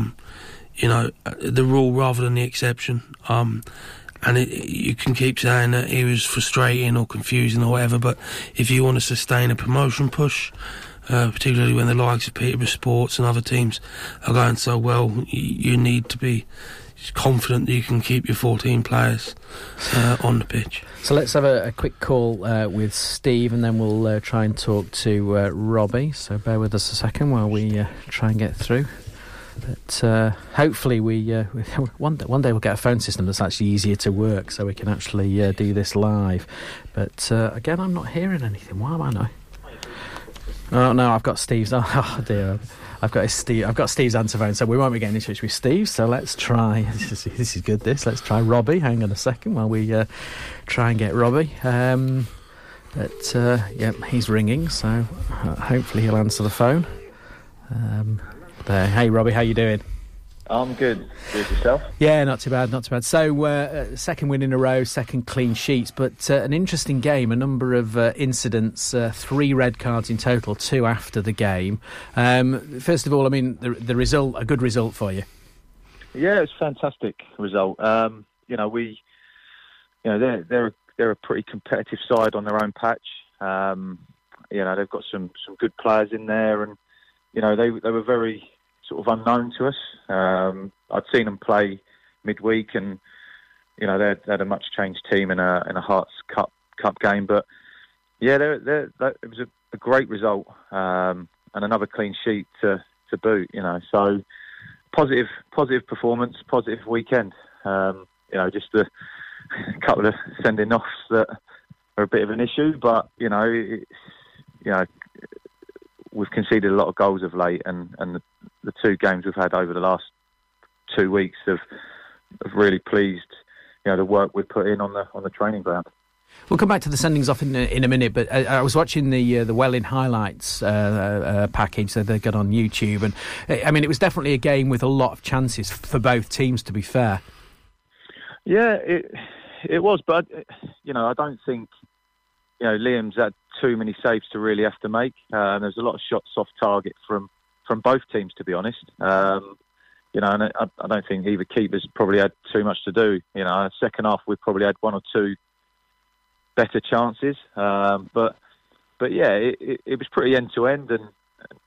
The rule rather than the exception. And you can keep saying that he was frustrating or confusing or whatever, but if you want to sustain a promotion push, particularly when the likes of Peterborough Sports and other teams are going so well, you need to be confident that you can keep your 14 players on the pitch. So let's have a quick call with Steve, and then we'll try and talk to Robbie. So bear with us a second while we try and get through. But hopefully one day we'll get a phone system that's actually easier to work, so we can actually do this live. But again, I'm not hearing anything. Why am I not? Oh no, I've got Steve's. Oh dear, I've got Steve's answer phone, so we won't be getting in touch with Steve. So let's try. This is good. Let's try Robbie. Hang on a second while we try and get Robbie. He's ringing, so hopefully he'll answer the phone. Hey Robbie, how you doing? I'm good. Good yourself? Yeah, not too bad. So second win in a row, second clean sheets, but an interesting game. A number of incidents, 3 red cards in total, 2 after the game. First of all, I mean the result, a good result for you. Yeah, it's a fantastic result. They're a pretty competitive side on their own patch. They've got some good players in there, and they were very sort of unknown to us. I'd seen them play midweek, and they had a much changed team in a Hearts Cup game. But yeah, it was a great result, and another clean sheet to boot. So positive performance, positive weekend. Just a couple of sending offs that are a bit of an issue, but we've conceded a lot of goals of late, and the 2 games we've had over the last 2 weeks have really pleased. The work we've put in on the training ground. We'll come back to the sendings off in a minute, but I was watching the Welwyn highlights package that they got on YouTube, and I mean it was definitely a game with a lot of chances for both teams. To be fair, yeah, it was, but I don't think Liam's had too many saves to really have to make. There's a lot of shots off target from both teams, to be honest. And I don't think either keepers probably had too much to do. Second half we probably had 1 or 2 better chances. But yeah, it was pretty end to end, and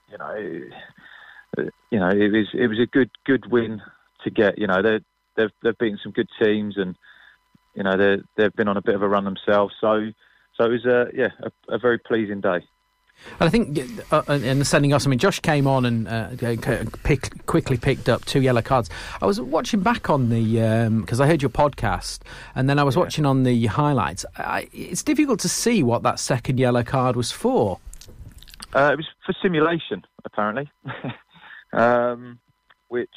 it was a good win to get. They've beaten some good teams, and they've been on a bit of a run themselves. So it was a very pleasing day. And I think in the sending off, Josh came on and quickly picked up 2 yellow cards. I was watching back on because I heard your podcast, and then I was watching on the highlights. It's difficult to see what that second yellow card was for. It was for simulation, apparently, which,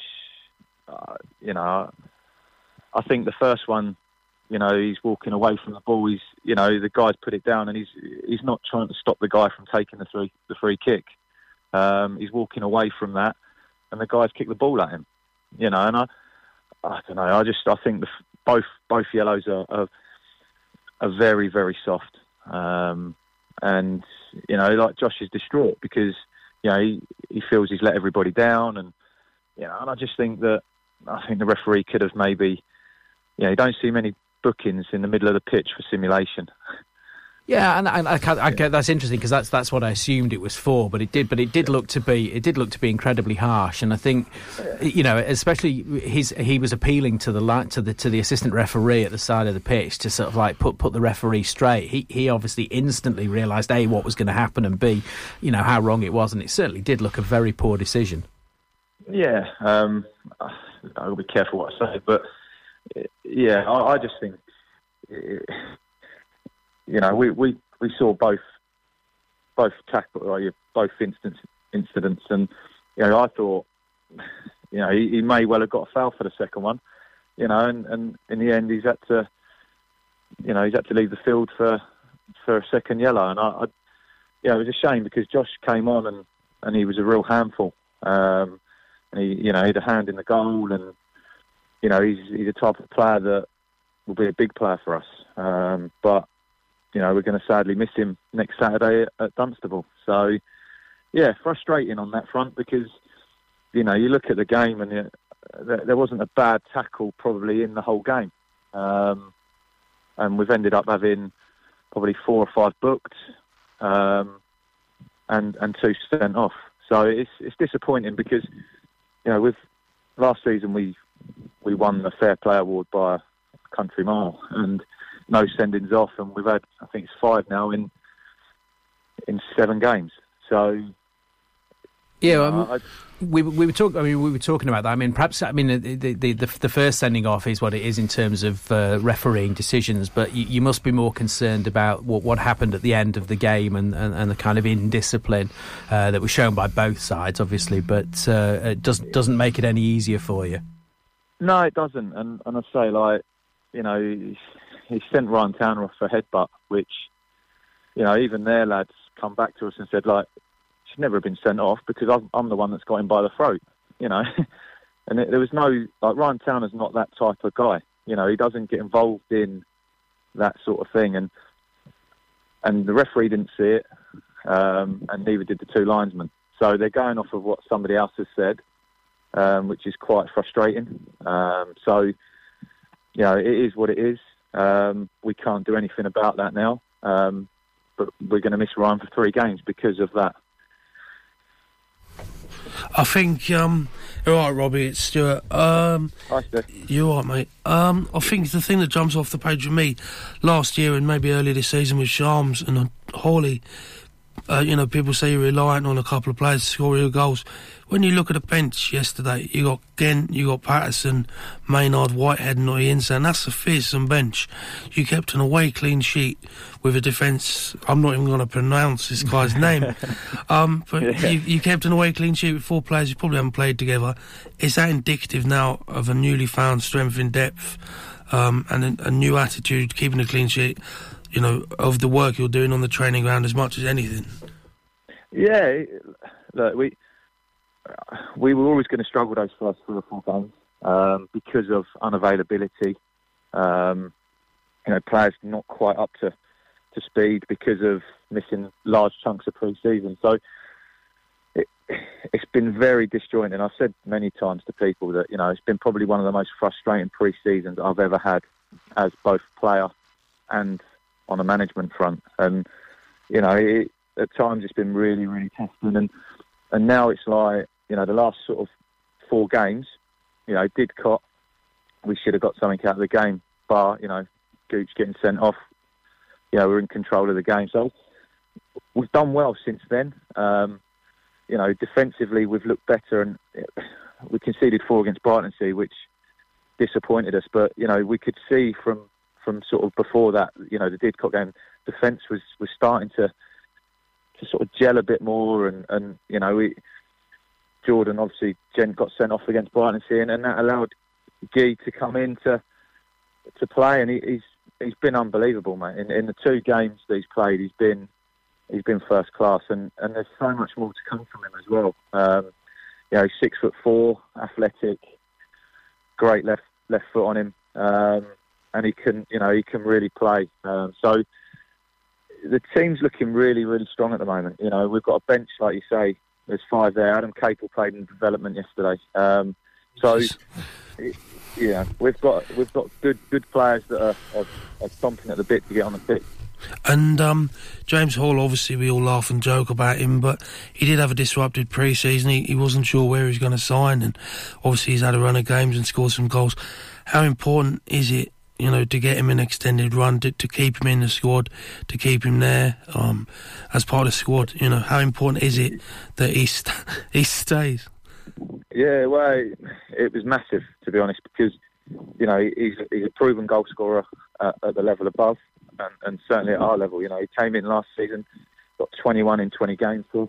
I think the first one, he's walking away from the ball. The guy's put it down, and he's not trying to stop the guy from taking the free kick. He's walking away from that, and the guy's kicked the ball at him. And I don't know. I think both yellows are very, very soft. And like Josh is distraught because he feels he's let everybody down, and and I just think the referee could have maybe, you don't see many bookings in the middle of the pitch for simulation. Yeah, and I get that's interesting because that's what I assumed it was for, but it did look to be incredibly harsh, and I think especially he was appealing to the assistant referee at the side of the pitch to sort of like put the referee straight. He obviously instantly realised A, what was going to happen, and B, how wrong it was, and it certainly did look a very poor decision. Yeah, I'll be careful what I say, but yeah, I just think we saw both tackle, both incidents, and I thought he may well have got a foul for the second one, and in the end he's had to leave the field for a second yellow, and it was a shame because Josh came on and he was a real handful, and he had a hand in the goal, and he's the type of player that will be a big player for us, but we're going to sadly miss him next Saturday at Dunstable. So, yeah, frustrating on that front because, you look at the game and there wasn't a bad tackle probably in the whole game. And we've ended up having probably 4 or 5 booked and 2 sent off. So it's disappointing because, with last season we won the Fair Play Award by a country mile and no sendings off, and we've had, I think it's 5 now in 7 games. So yeah, we were talking. We were talking about that. Perhaps the first sending off is what it is in terms of refereeing decisions, but you must be more concerned about what happened at the end of the game and the kind of indiscipline that was shown by both sides, obviously. But it doesn't make it any easier for you. No, it doesn't. And I say, he sent Ryan Towner off for a headbutt, which, even their lads come back to us and said, should never have been sent off because I'm the one that's got him by the throat, And there was no, Ryan Towner's not that type of guy. He doesn't get involved in that sort of thing. And the referee didn't see it, and neither did the 2 linesmen. So they're going off of what somebody else has said, which is quite frustrating. So, it is what it is. We can't do anything about that now, but we're going to miss Ryan for 3 games because of that. I think, you're right, Robbie, it's Stuart. Hi, Stu. You're right, mate. I think the thing that jumps off the page with me last year and maybe earlier this season with Shams and Hawley, people say you're reliant on a couple of players to score real goals. When you look at the bench yesterday, you got Gent, you got Patterson, Maynard, Whitehead and Oyinsa, and that's a fearsome bench. You kept an away clean sheet with a defence, I'm not even going to pronounce this guy's name, but yeah. you kept an away clean sheet with 4 players who probably haven't played together. Is that indicative now of a newly found strength in depth and a new attitude, keeping a clean sheet, of the work you're doing on the training ground as much as anything? Yeah, look, we were always going to struggle those first 3 or 4 games because of unavailability. Players not quite up to speed because of missing large chunks of pre-season. So it's been very disjointed. I've said many times to people that it's been probably one of the most frustrating pre-seasons I've ever had as both player and on a management front. And, you know, at times it's been really, really testing. And now it's like, you know, the last sort of 4 games, you know, Didcot, we should have got something out of the game, bar, you know, Gooch getting sent off. You know, we're in control of the game. So we've done well since then. You know, defensively we've looked better, and we conceded 4 against Brighton, which disappointed us. But, you know, we could see from sort of before that, you know, the Didcot game, defence was starting to sort of gel a bit more, and you know, Jordan obviously got sent off against Brighton, and that allowed Guy to come in to play, and he's been unbelievable, mate. In the 2 games that he's played, he's been first class, and there's so much more to come from him as well. You know, he's 6'4", athletic, great left foot on him, and he can really play. So the team's looking really, really strong at the moment. You know, we've got a bench, like you say. There's 5 there. Adam Capel played in development yesterday. Yeah, we've got good players that are stomping at the bit to get on the pitch. And James Hall, obviously we all laugh and joke about him, but he did have a disrupted pre-season. He wasn't sure where he was going to sign, and obviously he's had a run of games and scored some goals. How important is it, you know, to get him an extended run, to keep him in the squad, to keep him there as part of the squad? You know, how important is it that he stays? Yeah, well, it was massive, to be honest, because, you know, he's a proven goal scorer at the level above, and certainly at our level. You know, he came in last season, got 21 in 20 games. So,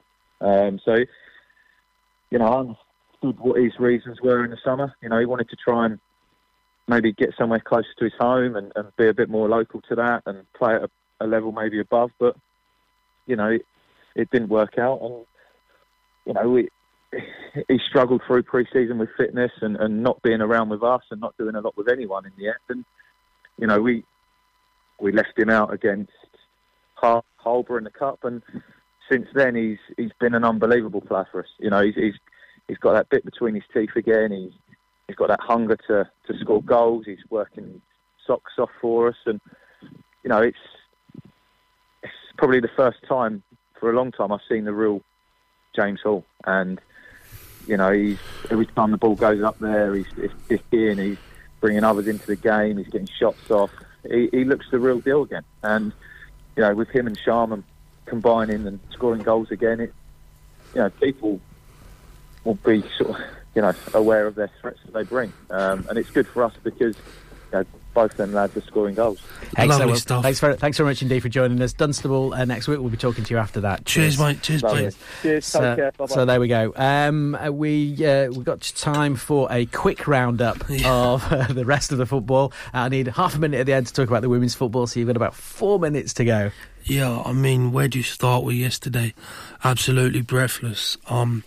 you know, I understood what his reasons were in the summer. You know, he wanted to try and maybe get somewhere closer to his home and be a bit more local to that and play at a level maybe above. But, you know, it didn't work out. And, you know, he struggled through pre-season with fitness and not being around with us and not doing a lot with anyone in the end. And, you know, we left him out against Harbour in the Cup, and since then he's been an unbelievable player for us. You know, he's got that bit between his teeth again. He's got that hunger to score goals. He's working socks off for us, and you know, it's probably the first time for a long time I've seen the real James Hall. And you know, every time the ball goes up there, he's kicking, he's bringing others into the game, he's getting shots off. He looks the real deal again. And you know, with him and Sharman combining and scoring goals again, you know, people will be sort of, you know, aware of their threats that they bring, and it's good for us because, you know, both of them lads are scoring goals. Excellent stuff. Thanks very much indeed for joining us. Dunstable next week. We'll be talking to you after that. Cheers, mate. Cheers, mate. Cheers. Take care. Bye-bye. So there we go. We've got time for a quick roundup of the rest of the football. I need half a minute at the end to talk about the women's football, so you've got about 4 minutes to go. Yeah, I mean, where do you start with yesterday? Absolutely breathless.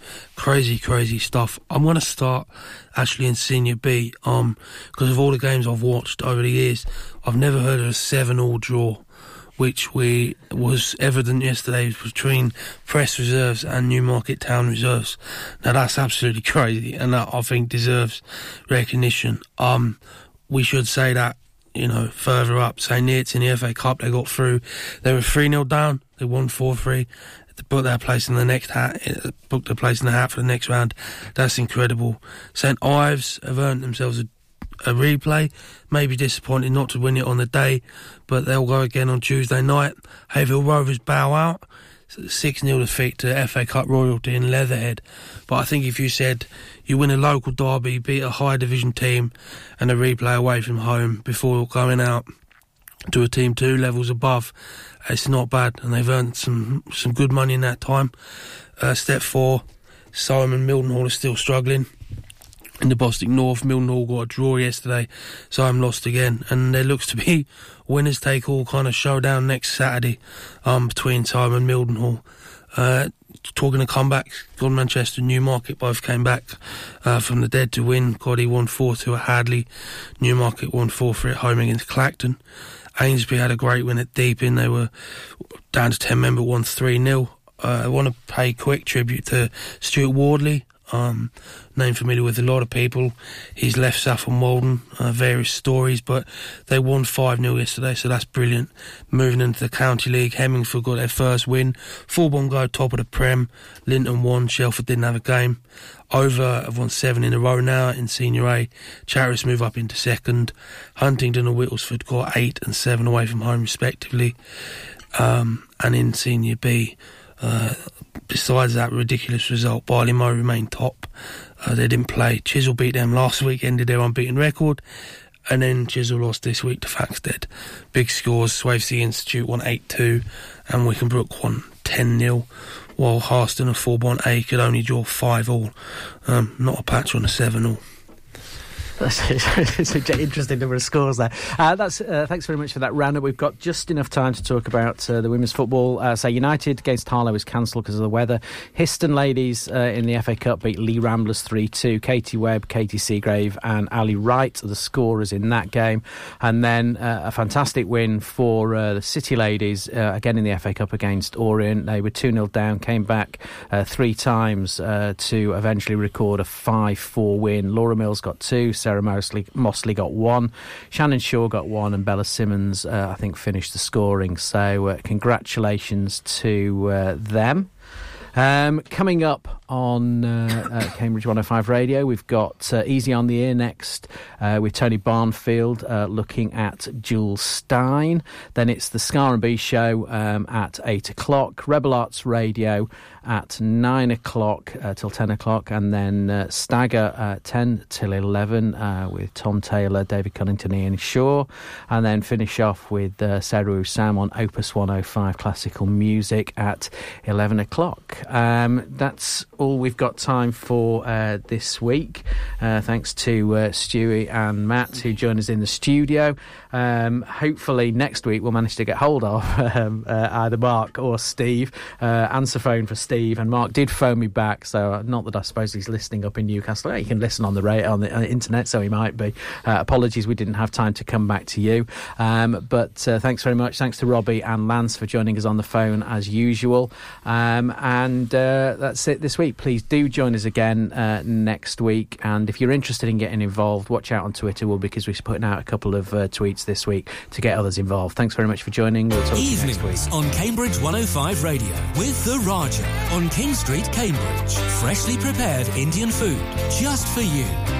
Crazy stuff. I'm going to start actually in Senior B, because of all the games I've watched over the years, I've never heard of a 7-7 draw, which was evident yesterday between Press Reserves and Newmarket Town Reserves. Now that's absolutely crazy, and that I think deserves recognition. We should say that, you know, further up, St Neots in the FA Cup, they got through. They were 3-0 down. They won 4-3. They booked their place in the next hat. Booked their place in the hat for the next round. That's incredible. St Ives have earned themselves a replay. Maybe disappointed not to win it on the day, but they'll go again on Tuesday night. Hayfield Rovers bow out. 6-0 defeat to FA Cup royalty in Leatherhead. But I think if you said you win a local derby, beat a high division team and a replay away from home before going out to a team 2 levels above, it's not bad, and they've earned some good money in that time. Step 4, Soham and Mildenhall are still struggling. In the Bostik North, Mildenhall got a draw yesterday, Soham lost again, and there looks to be winners take all kind of showdown next Saturday between Soham and Mildenhall. Talking of comebacks, Gordon Manchester and Newmarket both came back from the dead to win. Coddy won 4-2 at Hadley. Newmarket won 4-3 at home against Clacton. Ainsbury had a great win at Deeping. They were down to 10 men but won 3-0. I want to pay quick tribute to Stuart Wardley. name familiar with a lot of people. He's left Saffron Walden, various stories, but they won 5-0 yesterday, so that's brilliant. Moving into the County League, Hemmingford got their first win. Fulbourn go top of the Prem, Linton won, Shelford didn't have a game. Over have won 7 in a row now in Senior A. Charteris move up into second. Huntingdon and Whittlesford got 8 and 7 away from home respectively. And in Senior B, besides that ridiculous result, Barley Mow remained top. They didn't play. Chisel beat them last week, ended their unbeaten record, and then Chisel lost this week to Faxted. Big scores: Swavesey Institute won 8-2 and Wickenbrook won 10-0, while Harston and Fulbourn A could only draw 5-all. Not a patch on a 7-all. It's an interesting number of scores there. Thanks very much for that roundup. We've got just enough time to talk about the women's football. So United against Harlow is cancelled because of the weather. Histon ladies in the FA Cup beat Lee Ramblers 3-2. Katie Webb, Katie Seagrave and Ali Wright are the scorers in that game. And then a fantastic win for the City ladies, again in the FA Cup against Orient. They were 2-0 down, came back 3 times to eventually record a 5-4 win. Laura Mills got 2, Sarah Mosley got 1, Shannon Shaw got 1, and Bella Simmons, I think, finished the scoring. So congratulations to them. Coming up on Cambridge 105 Radio, we've got Easy on the Ear next with Tony Barnfield looking at Jules Stein. Then it's the Scar and B show at 8 o'clock, Rebel Arts Radio at 9 o'clock till 10 o'clock, and then Stagger 10 till 11 with Tom Taylor, David Cunnington, Ian Shaw, and then finish off with Seru Sam on Opus 105 classical music at 11 o'clock. That's all we've got time for this week. Thanks to Stewie and Matt who joined us in the studio. Hopefully next week we'll manage to get hold of either Mark or Steve. Answer phone for Steve, and Mark did phone me back, so not that I suppose he's listening up in Newcastle. You can listen on the internet, so he might be. Apologies we didn't have time to come back to you, but thanks very much. Thanks to Robbie and Lance for joining us on the phone as usual, and that's it this week. Please do join us again next week, and if you're interested in getting involved, watch out on Twitter, because we're putting out a couple of tweets this week to get others involved. Thanks very much for joining. We'll talk to you next week. On Cambridge 105 Radio with The Raja on King Street, Cambridge. Freshly prepared Indian food just for you.